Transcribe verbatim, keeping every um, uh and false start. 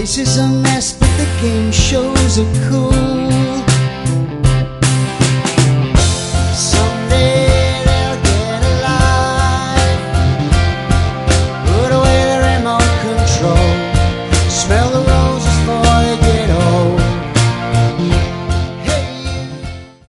place is a mess, but the game shows are cool.